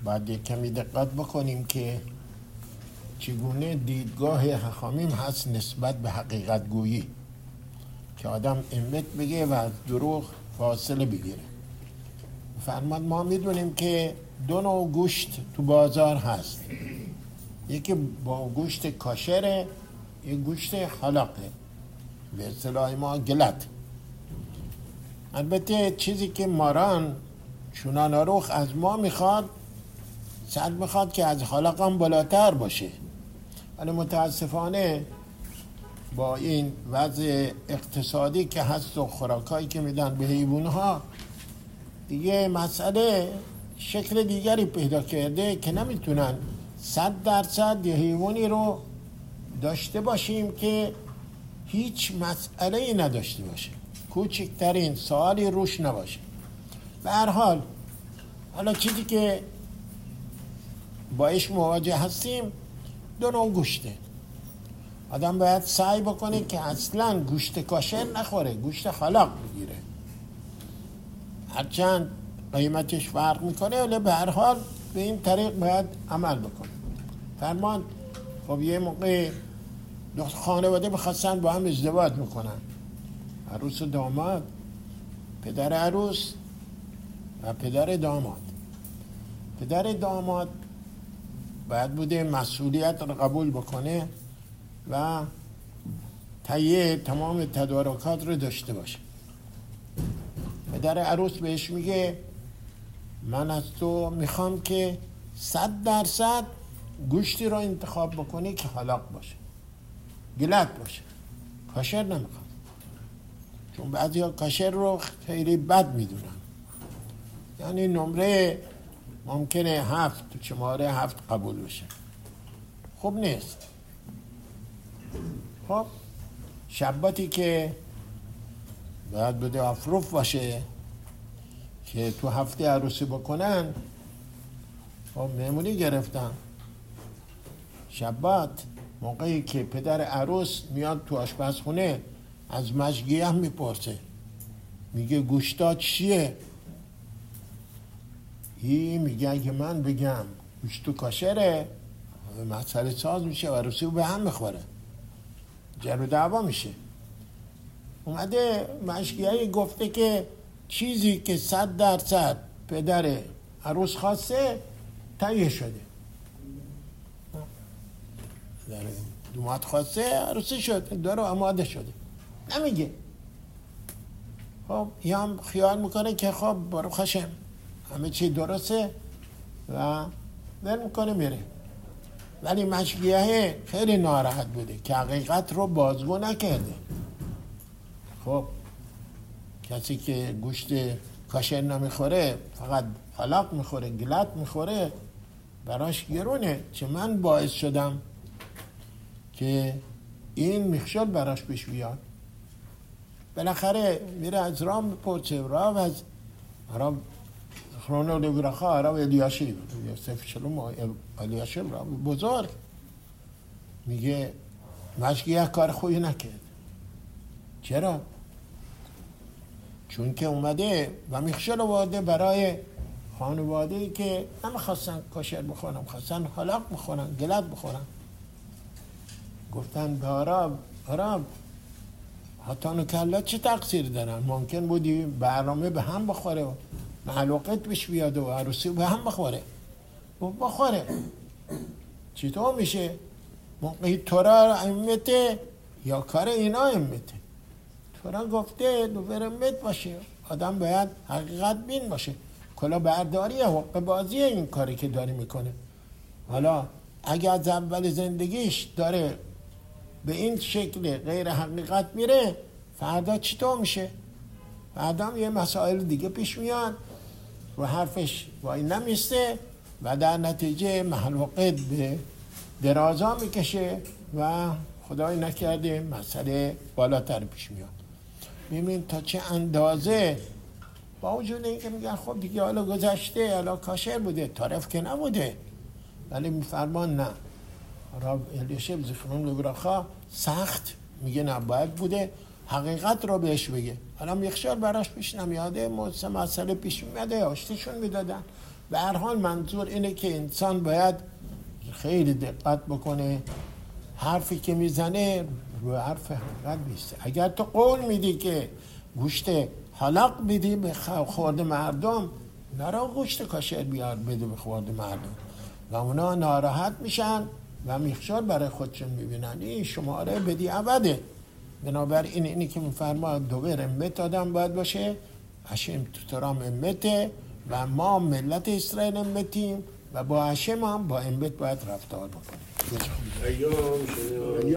باید یک کمی دقت بکنیم که چگونه دیدگاه حکامیم هست نسبت به حقیقت گویی که آدم امت بگه و از دروغ فاصله بگیره. فرمان ما میدونیم که دو نوع گوشت تو بازار هست، یکی با گوشت کاشره، یک گوشت حلاقه، به اصطلاح ما گلت. البته چیزی که ماران چونان روخ از ما میخواد، صد میخواد که از حلاق هم بالاتر باشه، ولی متاسفانه با این وضع اقتصادی که هست و خوراکایی که میدن به حیوانها، دیگه مسئله شکل دیگری پیدا کرده که نمیتونن 100% یه حیوانی رو داشته باشیم که هیچ مسئله ای نداشته باشه، کوچکترین سوالی روش نباشه. به هر حال حالا چیزی که باش مواجه هستیم دو نوع گوشته. آدم باید سعی بکنه که اصلا گوشت کاشر نخوره، گوشت حلاق بگیره، هرچند قیمتش فرق میکنه، ولی به هر حال به این طریق باید عمل بکنه. فرمان خب یه موقع دو خانواده بخواستن با هم ازدواج میکنن، عروس و داماد، پدر عروس و پدر داماد. پدر داماد باید بوده مسئولیت رو قبول بکنه و تهیه تمام تدارکات رو داشته باشه. پدر عروس بهش میگه من از تو میخوام که 100% گوشتی رو انتخاب بکنی که حلاق باشه، گلت باشه، کاشر نمیخواد، چون بعضی ها کاشر رو خیلی بد میدونن. یعنی نمره ممکنه 7 تو شماره 7 قبول بشه، خوب نیست. خب شباتی که باید بده افروف باشه که تو هفته عروسی بکنن، خب مهمونی گرفتن. شبات موقعی که پدر عروس میاد تو آشپزخونه از مشگیه میپرسه، میگه گوشتا چیه؟ این میگه اگه من بگم گوشتو کاشره مسئله ساز میشه و عروسی رو به هم میخوره، جر و دعوا میشه. اومده مشگیه گفته که چیزی که 100% پدر عروس خواسته تهیه شده، دومات خواسته عروسی شد، داره آماده شده، نمیگه. خب یا هم خیال میکنه که خب برو خشم همه چی درسته و ول میکنه میره. ولی مشگیه خیلی ناراحت بوده که حقیقت رو بازگو نکرده. خب کسی که گوشت کاشر نمیخوره، فقط حلاق میخوره، گلت میخوره، براش گرونه. چه من باعث شدم که این مخشل براش پیش بیاد. بالاخره میره از رام میپرسه، رام از رام خرونو لگرخا رام الیاشی یوسف شلوم الیاشی رام بزرگ میگه مشگیه کار خوبی نکرد. چرا؟ چون که اومده و مخشل آورده برای خانواده‌ای که نمیخواستن کاشر بخورن، خواستن حلاق بخورن، گلت بخورن. گفتن به آرام حتان و کلت چه تقصیر دارن؟ ممکن بودی برنامه به هم بخوره و معلوقت بهش بیاد و عروسی به هم بخوره. بخوره چطور میشه؟ موقعی تورا امته یا کار اینا امته؟ تورا گفته دوباره امت باشه، آدم باید حقیقت بین باشه. کلا برداری حق بازی این کاری که داری میکنه. حالا اگر از اول زندگیش داره به این شکل غیر حقیقت میره، فردا چطور میشه؟ فردا هم یه مسائل دیگه پیش میاد و حرفش وای نمیسته و در نتیجه محلوقت به درازا میکشه و خدای نکرده مسئله بالاتر پیش میاد. ببین تا چه اندازه با وجود اینکه میگن خب دیگه حالا گذشته، حالا کاشر بوده، طرف که نبوده، ولی میفرمان نه. راب الیاشب زفرون لبراخا سخت میگه نباید بوده، حقیقت رو بهش بگه. حالا یخشار براش پیش نمیاده، مسئله پیش میاده، آشتیشون میدادن، به هر حال منظور اینه که انسان باید خیلی دقت بکنه، حرفی که میزنه رو حرف حقیقت بیسته. اگر تو قول میدی که گوشت حلاق بدی به خورد مردم، نرا گوشت کاشر بیار بده به خورد مردم و اونا ناراحت میشن و میخشار برای خودشون میبینن این شماره بدی عوده. بنابراین اینی که میفرما دوباره امت آدم باید باشه، هشم توترام امته و ما ملت اسرائیل امتیم و با هشم هم با امت باید رفتار بکنیم.